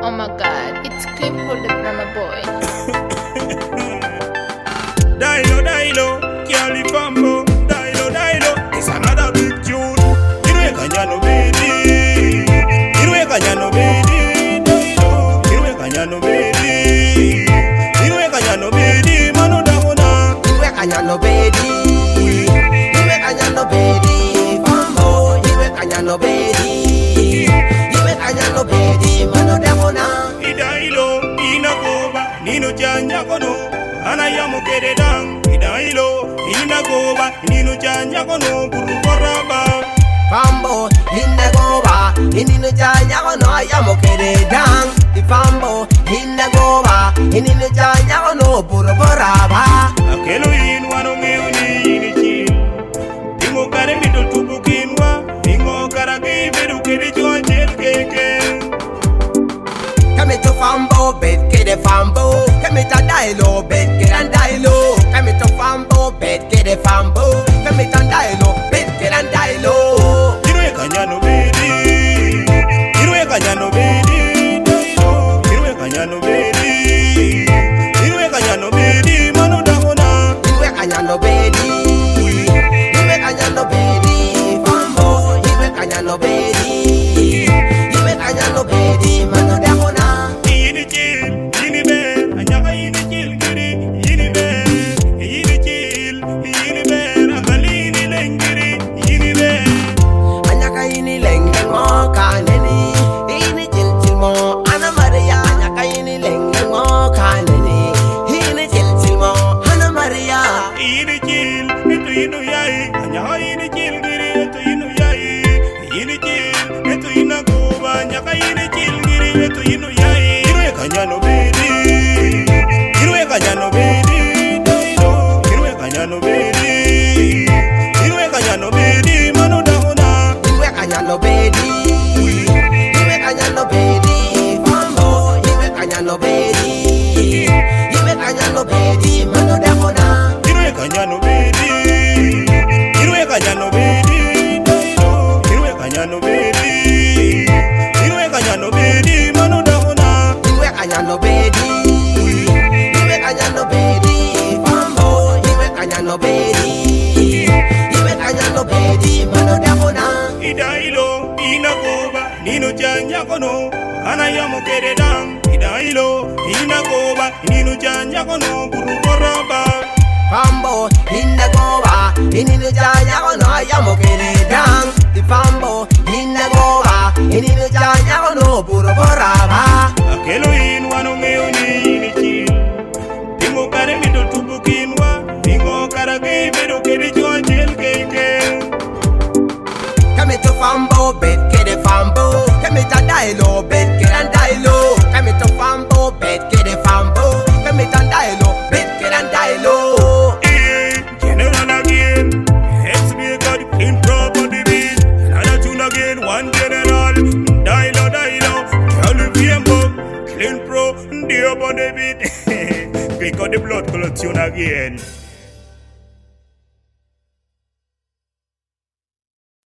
Oh my god, it's Clean Pro the drama boy. Dilo, Kiali Fambo, Dilo, it's another big tune. Irwe kanyano bedi, Irwe kanyano bedi, Dilo, Irwe kanyano bedi, Irwe kanyano bedi, Manu Dagona, Irwe kanyano bedi, Irwe kanyano bedi, Fambo, Irwe kanyano bedi, Irwe kanyano bedi, Manu Dagona. Idailo, Inagoba, Nino Janja Kono, Anayamu Kededang, Idailo, Inagoba, Nino Janja Kono, Burukoraba. Fambo, Inagoba, Nino Janja Kono, Ayamu Kededang. Fambo, Inagoba, Nino Janja Kono, Burukoraba. Akelo inwano ngeuni inichi, Ingo kare mito tubukinwa, Ingo karagi bedu kedi chua chel keke. Come to Fambo, bed kid Fambo. Come to Dilo, bed kid and Dilo. Come to Fambo, bed kid Fambo. Come to Dilo, bed kid and Dilo. Irwe kanyano bedi, Irwe kanyano bedi, Dilo, Irwe kanyano bedi, Irwe kanyano bedi, Manu Dagona. Irwe kanyano bedi, Irwe kanyano bedi, Fambo. Irwe kanyano bedi, Irwe kanyano bedi, Manu Dagona. Kanyano bedi, Irwe kanyano bedi, Dilo, Irwe kanyano bedi, Irwe kanyano bedi, Manu Dagona. Irwe kanyano bedi, Irwe kanyano bedi, Fambo. Irwe kanyano bedi, Irwe kanyano bedi, Manu Dagona. Irwe kanyano bedi, Irwe kanyano bedi, Dilo, Irwe kanyano bedi, Irwe kanyano bedi, Manu Dagona. Irwe kanyano bedi, Irwe kanyano bedi, Fambo. Irwe kanyano bedi, Irwe kanyano bedi, Manu Dagona. Idailo, Inagoba, Nino Janja Kono, Anayamu Kededang. Idailo, Inagoba, Nino Janja Kono, Burukoraba. Fambo, Inagoba, Nino Janja Kono, Ayamu Kededang. Fambo, Inagoba, Nino Janja Kono, Burukoraba. Akelo inwano ngeuni inichi, Ingo kare mito tubukinwa, Ingo karagi bedu kedi chua chel keke. Come to Fambo, bed kid Fambo. Come to Dilo, bed kid and Dilo. Come to Fambo, bed kid Fambo. Come to Dilo, bed kid and Dilo. General again, XB got Clean Pro on the beat. Another tune again, one general. Dilo, California, Clean Pro, the up on the beat. Pick up the blood clot tune again.